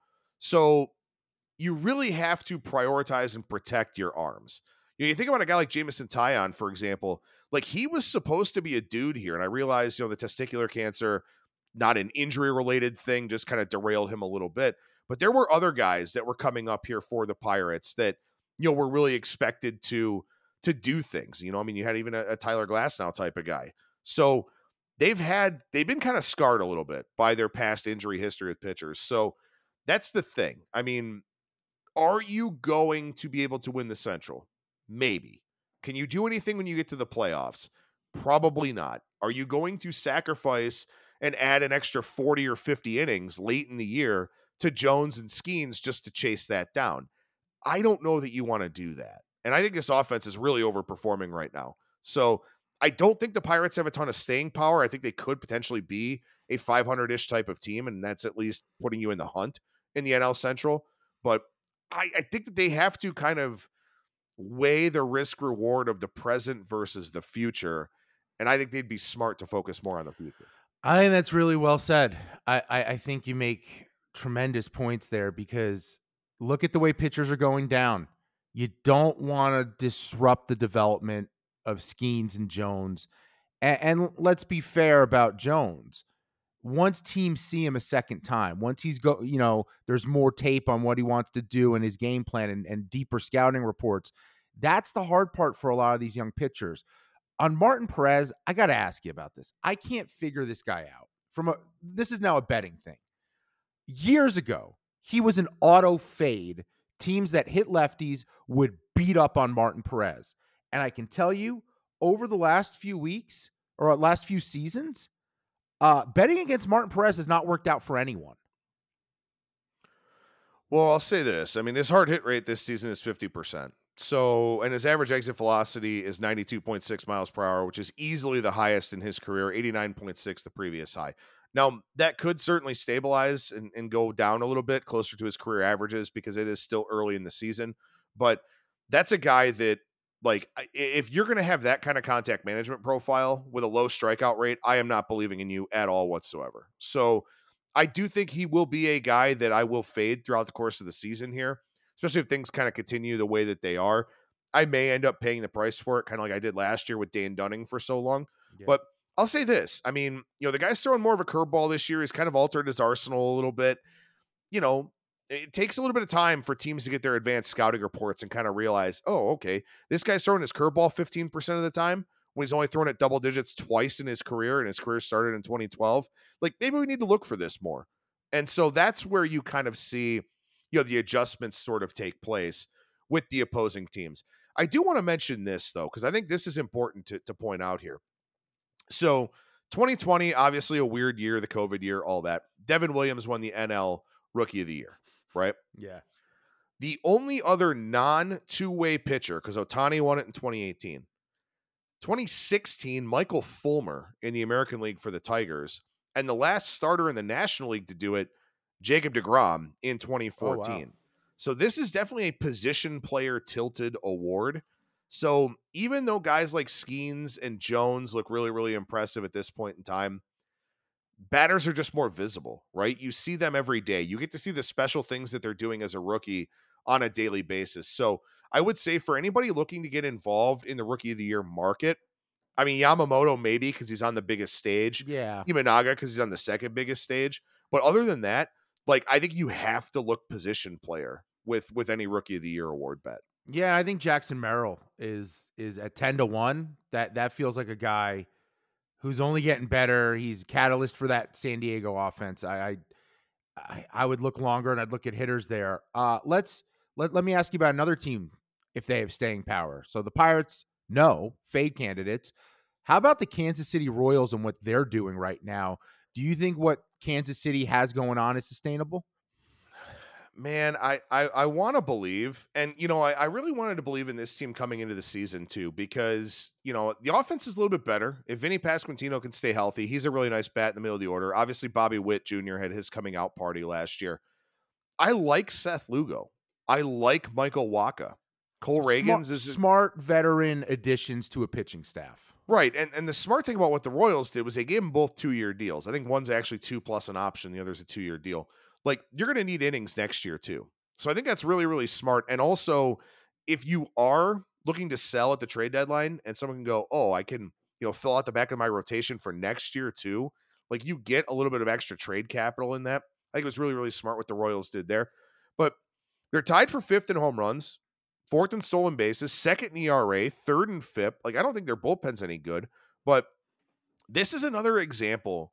So you really have to prioritize and protect your arms. You know, you think about a guy like Jameson Taillon, for example, like he was supposed to be a dude here. And I realized, you know, the testicular cancer, not an injury related thing, just kind of derailed him a little bit. But there were other guys that were coming up here for the Pirates that, you know, were really expected to, to do things. You know, I mean, you had even a, a Tyler Glasnow type of guy. So they've had, they've been kind of scarred a little bit by their past injury history with pitchers. So that's the thing. I mean, are you going to be able to win the Central? Maybe. Can you do anything when you get to the playoffs? Probably not. Are you going to sacrifice and add an extra forty or fifty innings late in the year to Jones and Skeens just to chase that down? I don't know that you want to do that. And I think this offense is really overperforming right now. So I don't think the Pirates have a ton of staying power. I think they could potentially be a five hundred-ish type of team, and that's at least putting you in the hunt in the N L Central. But I, I think that they have to kind of weigh the risk reward of the present versus the future. And I think they'd be smart to focus more on the future. I think that's really well said. I, I, I think you make tremendous points there because look at the way pitchers are going down. You don't want to disrupt the development of Skeens and Jones. And, and let's be fair about Jones. Once teams see him a second time, once he's go, you know, there's more tape on what he wants to do and his game plan and, and deeper scouting reports. That's the hard part for a lot of these young pitchers. On Martin Perez, I got to ask you about this. I can't figure this guy out. From a, this is now a betting thing. Years ago, he was an auto fade. Teams that hit lefties would beat up on Martin Perez. And I can tell you, over the last few weeks or last few seasons, uh, betting against Martin Perez has not worked out for anyone. Well, I'll say this. I mean, his hard hit rate this season is fifty percent. So, and his average exit velocity is ninety-two point six miles per hour, which is easily the highest in his career, eighty-nine point six the previous high. Now, that could certainly stabilize and, and go down a little bit closer to his career averages because it is still early in the season. But that's a guy that, like, if you're going to have that kind of contact management profile with a low strikeout rate, I am not believing in you at all whatsoever. So I do think he will be a guy that I will fade throughout the course of the season here, especially if things kind of continue the way that they are. I may end up paying the price for it, kind of like I did last year with Dane Dunning for so long. Yeah. But I'll say this. I mean, you know, the guy's throwing more of a curveball this year. He's kind of altered his arsenal a little bit. You know, it takes a little bit of time for teams to get their advanced scouting reports and kind of realize, oh, okay, this guy's throwing his curveball fifteen percent of the time when he's only thrown it double digits twice in his career, and his career started in twenty twelve. Like, maybe we need to look for this more. And so that's where you kind of see, you know, the adjustments sort of take place with the opposing teams. I do want to mention this, though, because I think this is important to, to point out here. So twenty twenty, obviously a weird year, the COVID year, all that. Devin Williams won the N L Rookie of the Year, right? Yeah. The only other non-two-way pitcher, because Ohtani won it in twenty eighteen, twenty sixteen, Michael Fulmer in the American League for the Tigers, and the last starter in the National League to do it, Jacob deGrom in twenty fourteen. Oh, wow. So this is definitely a position player tilted award. So even though guys like Skeens and Jones look really, really impressive at this point in time, batters are just more visible, right? You see them every day. You get to see the special things that they're doing as a rookie on a daily basis. So I would say for anybody looking to get involved in the Rookie of the Year market, I mean, Yamamoto maybe because he's on the biggest stage. Yeah. Imanaga because he's on the second biggest stage. But other than that, like, I think you have to look position player with with any Rookie of the Year award bet. Yeah, I think Jackson Merrill is is at ten to one. That that feels like a guy who's only getting better. He's a catalyst for that San Diego offense. I I, I would look longer and I'd look at hitters there. Uh, let's let let me ask you about another team if they have staying power. So the Pirates, no, fade candidates. How about the Kansas City Royals and what they're doing right now? Do you think what Kansas City has going on is sustainable? Man, I I, I want to believe, and, you know, I, I really wanted to believe in this team coming into the season, too, because, you know, the offense is a little bit better. If Vinny Pasquantino can stay healthy, he's a really nice bat in the middle of the order. Obviously, Bobby Witt Junior had his coming out party last year. I like Seth Lugo. I like Michael Wacha. Cole Smart, Reagans is smart veteran additions to a pitching staff. Right, and and the smart thing about what the Royals did was they gave them both two-year deals. I think one's actually two plus an option, the other's a two-year deal. Like, you're going to need innings next year, too. So I think that's really, really smart. And also, if you are looking to sell at the trade deadline and someone can go, oh, I can, you know, fill out the back of my rotation for next year, too. Like, you get a little bit of extra trade capital in that. I think it was really, really smart what the Royals did there. But they're tied for fifth in home runs, fourth in stolen bases, second in E R A, third in F I P. Like, I don't think their bullpen's any good. But this is another example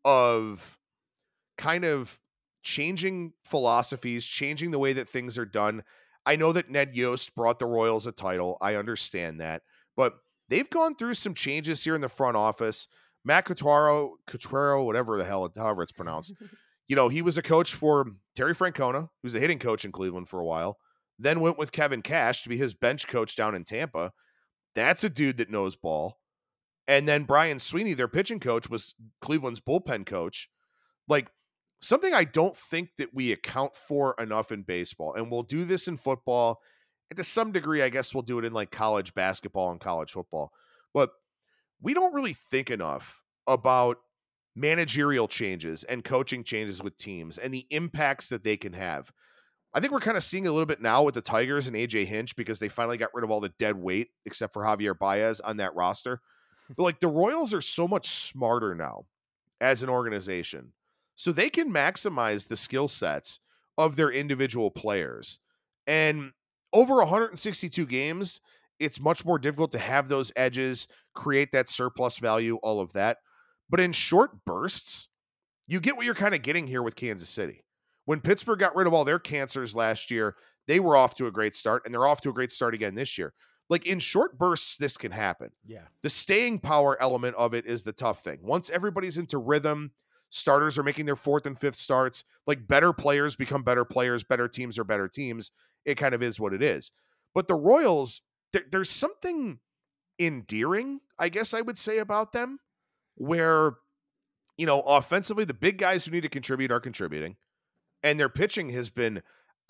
of kind of changing philosophies, changing the way that things are done. I know that Ned Yost brought the Royals a title. I understand that. But they've gone through some changes here in the front office. Matt Quatraro, Quatraro, whatever the hell, however it's pronounced. You know, he was a coach for Terry Francona, who's a hitting coach in Cleveland for a while. Then went with Kevin Cash to be his bench coach down in Tampa. That's a dude that knows ball. And then Brian Sweeney, their pitching coach, was Cleveland's bullpen coach. Like, something I don't think that we account for enough in baseball, and we'll do this in football, and to some degree, I guess we'll do it in like college basketball and college football, but we don't really think enough about managerial changes and coaching changes with teams and the impacts that they can have. I think we're kind of seeing a little bit now with the Tigers and A J Hinch because they finally got rid of all the dead weight except for Javier Baez on that roster. But like, the Royals are so much smarter now as an organization. So they can maximize the skill sets of their individual players. And over one hundred sixty-two games, it's much more difficult to have those edges, create that surplus value, all of that. But in short bursts, you get what you're kind of getting here with Kansas City. When Pittsburgh got rid of all their cancers last year, They were off to a great start, and they're off to a great start again this year. Like, in short bursts, this can happen. Yeah. The staying power element of it is the tough thing. Once everybody's into rhythm, starters are making their fourth and fifth starts, like better players become better players, better teams are better teams. It kind of is what it is. But the Royals, there, there's something endearing, I guess I would say, about them, where, you know, offensively, the big guys who need to contribute are contributing, and their pitching has been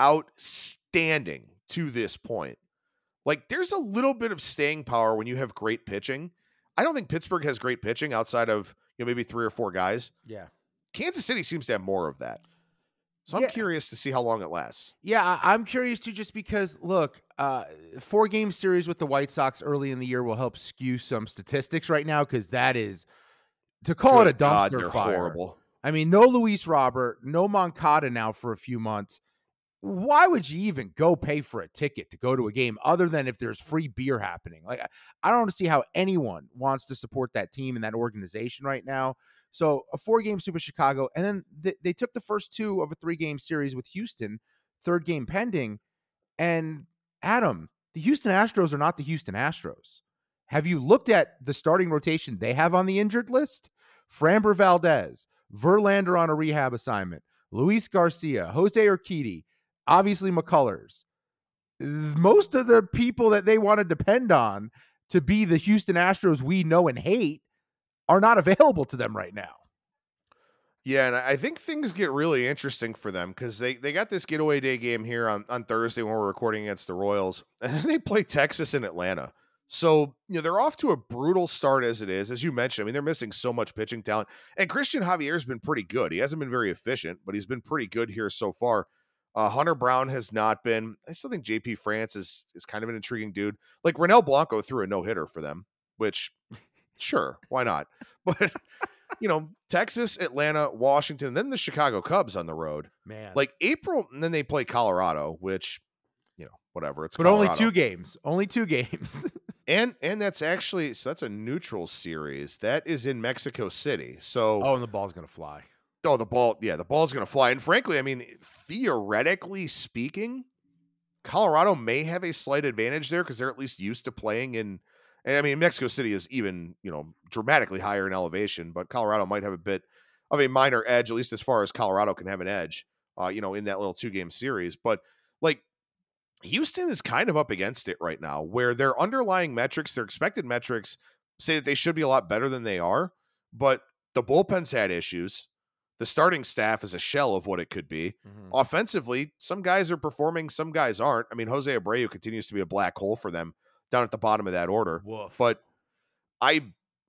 outstanding to this point. Like, there's a little bit of staying power when you have great pitching. I don't think Pittsburgh has great pitching outside of, you know, maybe three or four guys. Yeah. Kansas City seems to have more of that. So I'm Yeah. curious to see how long it lasts. Yeah, I- I'm curious too, just because, look, uh, four game series with the White Sox early in the year will help skew some statistics right now, because that is, to call it a Good God, dumpster they're fire. horrible. I mean, no Luis Robert, no Moncada now for a few months. Why would you even go pay for a ticket to go to a game other than if there's free beer happening? Like, I don't see how anyone wants to support that team and that organization right now. So a four-game sweep of Chicago, and then th- they took the first two of a three-game series with Houston, third game pending. And Adam, the Houston Astros are not the Houston Astros. Have you looked at the starting rotation they have on the injured list? Framber Valdez, Verlander on a rehab assignment, Luis Garcia, Jose Urquidy, obviously McCullers. Most of the people that they want to depend on to be the Houston Astros we know and hate are not available to them right now. Yeah, and I think things get really interesting for them because they, they got this getaway day game here on, on Thursday when we're recording against the Royals, and then they play Texas and Atlanta. So, you know, they're off to a brutal start as it is. As you mentioned, I mean, they're missing so much pitching talent. And Christian Javier's been pretty good. He hasn't been very efficient, but he's been pretty good here so far. Uh, Hunter Brown has not been. I still think J P France is is kind of an intriguing dude. Like, Ronel Blanco threw a no-hitter for them, which, sure, why not? But, you know, Texas, Atlanta, Washington, and then the Chicago Cubs on the road. Man. Like, April, and then they play Colorado, which, you know, whatever. It's But Colorado. only two games. Only two games. And and that's actually, so that's a neutral series. That is in Mexico City. So, Oh, and the ball's going to fly. oh, the ball, yeah, the ball's going to fly. And frankly, I mean, theoretically speaking, Colorado may have a slight advantage there because they're at least used to playing in, and I mean, Mexico City is even, you know, dramatically higher in elevation, but Colorado might have a bit of a minor edge, at least as far as Colorado can have an edge, uh, you know, in that little two game series. But like, Houston is kind of up against it right now, where their underlying metrics, their expected metrics, say that they should be a lot better than they are, but the bullpen's had issues. The starting staff is a shell of what it could be. Mm-hmm. Offensively, some guys are performing, some guys aren't. I mean, Jose Abreu continues to be a black hole for them down at the bottom of that order. Woof. But I,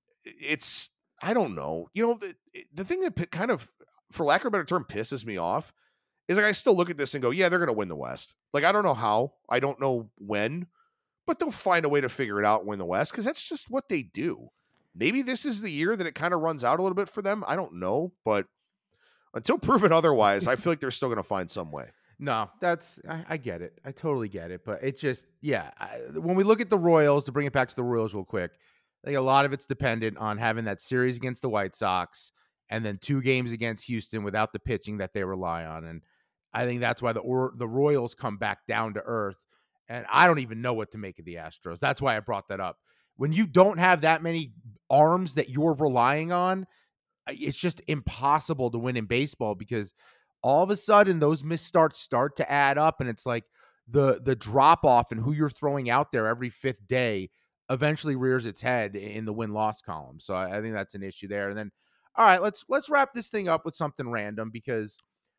it's, I don't know. You know, the, the thing that kind of, for lack of a better term, pisses me off is like I still look at this and go, yeah, they're going to win the West. Like, I don't know how. I don't know when. But they'll find a way to figure it out and win the West because that's just what they do. Maybe this is the year that it kind of runs out a little bit for them. I don't know. But until proven otherwise, I feel like they're still going to find some way. No, that's, I, I get it. I totally get it. But it just, yeah. I, when we look at the Royals, to bring it back to the Royals real quick, I think a lot of it's dependent on having that series against the White Sox and then two games against Houston without the pitching that they rely on. And I think that's why the or, the Royals come back down to earth. And I don't even know what to make of the Astros. That's why I brought that up. When you don't have that many arms that you're relying on, it's just impossible to win in baseball because all of a sudden those misstarts start to add up. And it's like the, the drop off and who you're throwing out there every fifth day eventually rears its head in the win-loss column. So I, I think that's an issue there. And then, all right, let's, let's wrap this thing up with something random because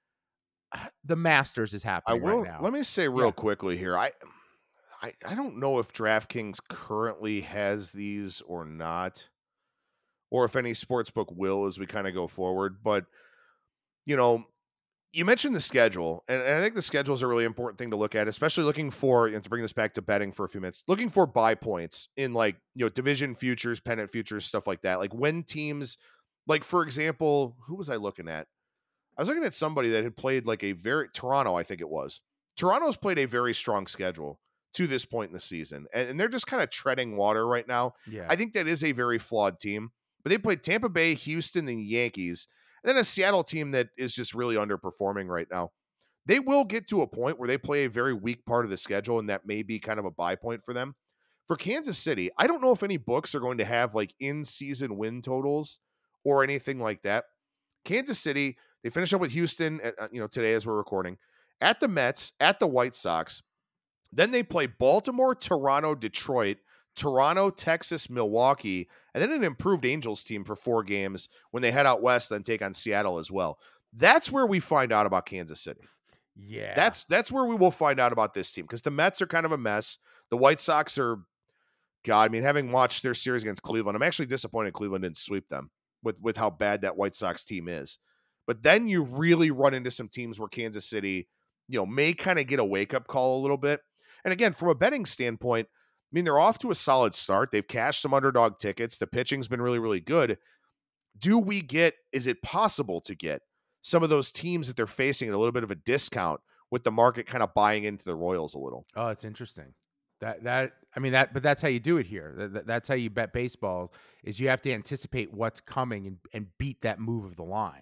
the Masters is happening I will, right now. Let me say real Yeah. quickly here. I, I I don't know if DraftKings currently has these or not, or if any sportsbook will as we kind of go forward. But, you know, you mentioned the schedule, and, and I think the schedule is a really important thing to look at, especially looking for, and to bring this back to betting for a few minutes, looking for buy points in like, you know, division futures, pennant futures, stuff like that. Like when teams, like for example, who was I looking at? I was looking at somebody that had played like a very, Toronto, I think it was. Toronto's played a very strong schedule to this point in the season, and, and they're just kind of treading water right now. Yeah. I think that is a very flawed team, but they played Tampa Bay, Houston, and Yankees, and then a Seattle team that is just really underperforming right now. they will get to a point where they play a very weak part of the schedule, and that may be kind of a buy point for them. For Kansas City, I don't know if any books are going to have like in-season win totals or anything like that. Kansas City, they finish up with Houston, uh, you know, today as we're recording, at the Mets, at the White Sox. Then they play Baltimore, Toronto, Detroit, Toronto, Texas, Milwaukee, and then an improved Angels team for four games when they head out west, then take on Seattle as well. That's where we find out about Kansas City. Yeah. That's that's where we will find out about this team, because the Mets are kind of a mess. The White Sox are, God, I mean, having watched their series against Cleveland, I'm actually disappointed Cleveland didn't sweep them with, with how bad that White Sox team is. But then you really run into some teams where Kansas City, you know, may kind of get a wake-up call a little bit. And again, from a betting standpoint, I mean, they're off to a solid start. They've cashed some underdog tickets. The pitching's been really, really good. Do we get, is it possible to get some of those teams that they're facing at a little bit of a discount with the market kind of buying into the Royals a little? Oh, it's interesting. That that I mean that, but that's how you do it here. That, that's how you bet baseball. Is you have to anticipate what's coming and, and beat that move of the line.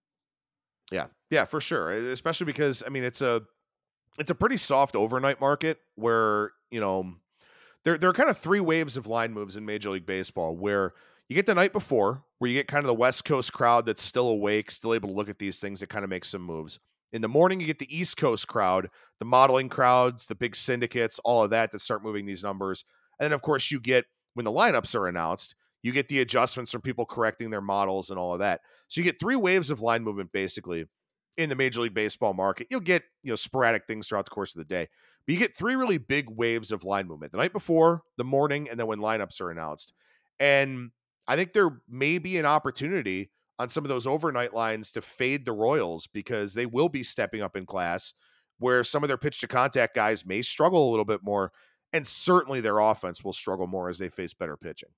Yeah, yeah, for sure. Especially because I mean it's a it's a pretty soft overnight market where, you know, there there are kind of three waves of line moves in Major League Baseball, where you get the night before, where you get kind of the West Coast crowd that's still awake, still able to look at these things that kind of make some moves. In the morning, you get the East Coast crowd, the modeling crowds, the big syndicates, all of that that start moving these numbers. And then, of course, you get, when the lineups are announced, you get the adjustments from people correcting their models and all of that. So you get three waves of line movement, basically, in the Major League Baseball market. You'll get, you know, sporadic things throughout the course of the day. But you get three really big waves of line movement: the night before, the morning, and then when lineups are announced. And I think there may be an opportunity on some of those overnight lines to fade the Royals, because they will be stepping up in class, where some of their pitch to contact guys may struggle a little bit more, and certainly their offense will struggle more as they face better pitching.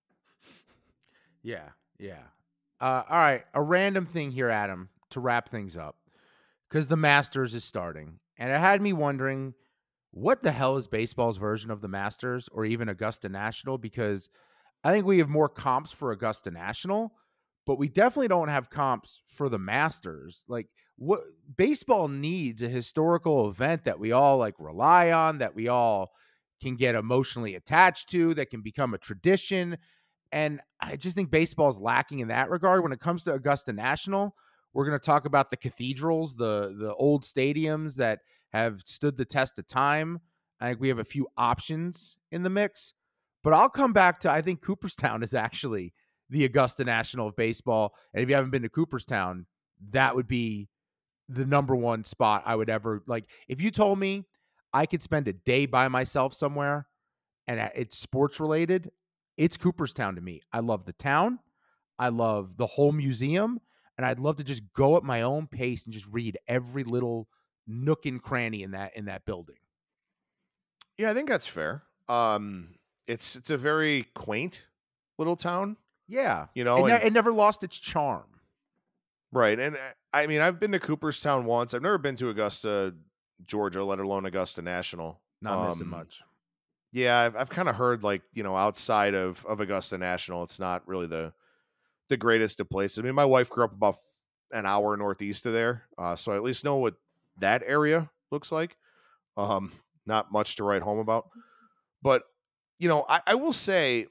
Yeah, yeah. Uh, all right, a random thing here, Adam, to wrap things up, because the Masters is starting, and it had me wondering, what the hell is baseball's version of the Masters, or even Augusta National? Because I think we have more comps for Augusta National, but we definitely don't have comps for the Masters. Like, what baseball needs a historical event that we all like rely on, that we all can get emotionally attached to, that can become a tradition. And I just think baseball is lacking in that regard. When it comes to Augusta National, we're going to talk about the cathedrals, the the old stadiums that have stood the test of time. I think we have a few options in the mix, but I'll come back to, I think Cooperstown is actually the Augusta National of baseball. And if you haven't been to Cooperstown, that would be the number one spot I would ever like. If you told me I could spend a day by myself somewhere and it's sports related, it's Cooperstown to me. I love the town. I love the whole museum. And I'd love to just go at my own pace and just read every little nook and cranny in that in that building. Yeah, I think that's fair. Um, it's it's a very quaint little town. Yeah, you know, it, and, ne- it never lost its charm. Right, and I mean, I've been to Cooperstown once. I've never been to Augusta, Georgia, let alone Augusta National. Not um, missing much. Yeah, I've I've kind of heard, like, you know, outside of of Augusta National, it's not really the the greatest of places. I mean, my wife grew up about an hour northeast of there, uh, so I at least know what that area looks like. Um, not much to write home about, but you know, I, I will say,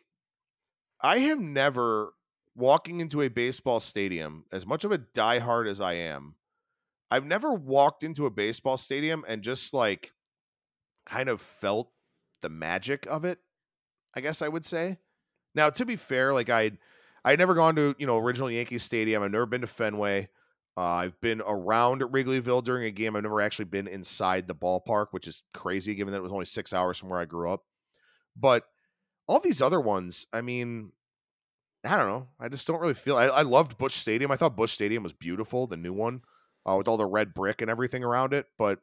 I have never, walking into a baseball stadium, as much of a diehard as I am, I've never walked into a baseball stadium and just like kind of felt the magic of it, I guess I would say. Now, to be fair, like I'd I'd never gone to, you know, original Yankee Stadium. I've never been to Fenway. Uh, I've been around Wrigleyville during a game. I've never actually been inside the ballpark, which is crazy given that it was only six hours from where I grew up. But all these other ones, I mean, I don't know. I just don't really feel. I, I loved Busch Stadium. I thought Busch Stadium was beautiful, the new one, uh, with all the red brick and everything around it. But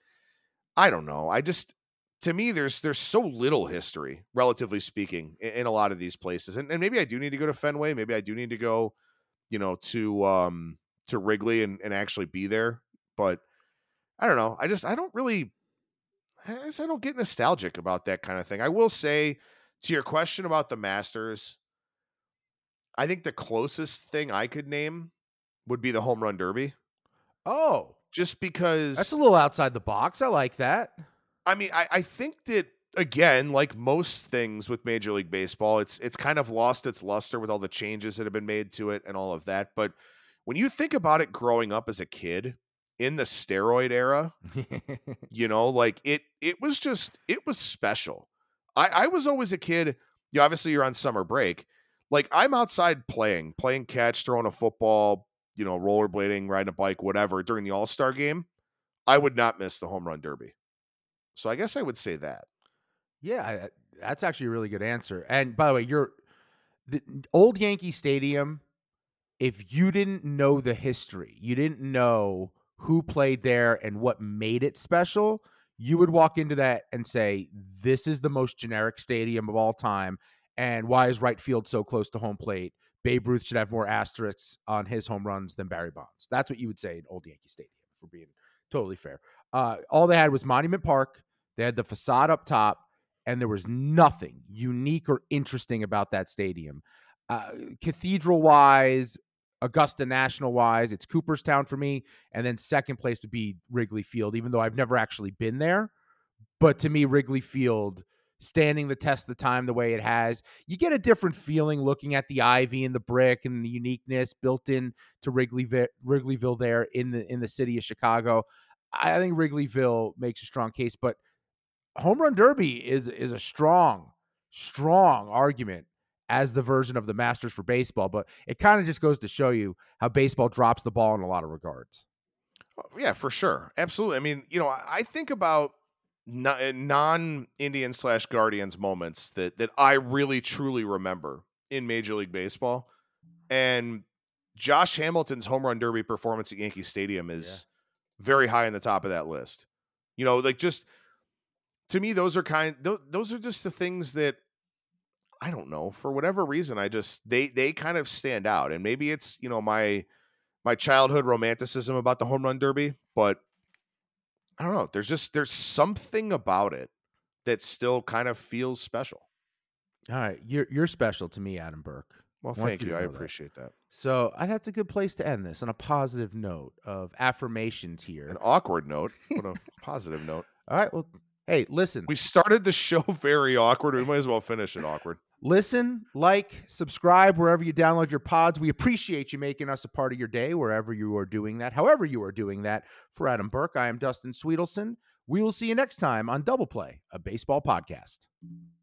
I don't know. I just, to me, there's there's so little history, relatively speaking, in, in a lot of these places. And, and maybe I do need to go to Fenway. Maybe I do need to go, you know, to um to Wrigley and, and actually be there. But I don't know. I just I don't really. I guess I don't get nostalgic about that kind of thing. I will say, to your question about the Masters, I think the closest thing I could name would be the Home Run Derby. Oh, just because That's a little outside the box. I like that. I mean, I, I think that again, like most things with Major League Baseball, it's it's kind of lost its luster with all the changes that have been made to it and all of that. But when you think about it growing up as a kid in the steroid era, you know, like it it was just it was special. I, I was always a kid, you obviously you're on summer break. Like I'm outside playing, playing catch, throwing a football, you know, rollerblading, riding a bike, whatever, during the All-Star game. I would not miss the home run derby. So I guess I would say that. Yeah, I, that's actually a really good answer. And by the way, you're the old Yankee Stadium. If you didn't know the history, you didn't know who played there and what made it special, you would walk into that and say, this is the most generic stadium of all time. And why is right field so close to home plate? Babe Ruth should have more asterisks on his home runs than Barry Bonds. That's what you would say in old Yankee Stadium, for being totally fair. Uh, all they had was Monument Park. They had the facade up top, and there was nothing unique or interesting about that stadium. Uh, Cathedral-wise, Augusta National-wise, it's Cooperstown for me, and then second place would be Wrigley Field, even though I've never actually been there. But to me, Wrigley Field, standing the test of time the way it has, you get a different feeling looking at the ivy and the brick and the uniqueness built in to Wrigleyville, Wrigleyville there in the in the city of Chicago. I think Wrigleyville makes a strong case, but Home Run Derby is is a strong, strong argument as the version of the Masters for baseball, but it kind of just goes to show you how baseball drops the ball in a lot of regards. Yeah, for sure. Absolutely. I mean, you know, I think about non-Indian slash Guardians moments that that I really truly remember in Major League Baseball, and Josh Hamilton's home run derby performance at Yankee Stadium is yeah. very high on the top of that list. You know, like just to me, those are kind. Th- those are just the things that I don't know, for whatever reason, I just they they kind of stand out, and maybe it's you know my my childhood romanticism about the home run derby, but I don't know. There's just there's something about it that still kind of feels special. All right, you're you're special to me, Adam Burke. Well, thank you. I appreciate that. that. So I that's a good place to end this on a positive note of affirmations here. An awkward note, but a positive note. All right. Well, hey, listen. We started the show very awkward. We might as well finish it awkward. Listen, like, subscribe wherever you download your pods. We appreciate you making us a part of your day wherever you are doing that, however you are doing that. For Adam Burke, I am Dustin Sweetelson. We will see you next time on Double Play, a baseball podcast.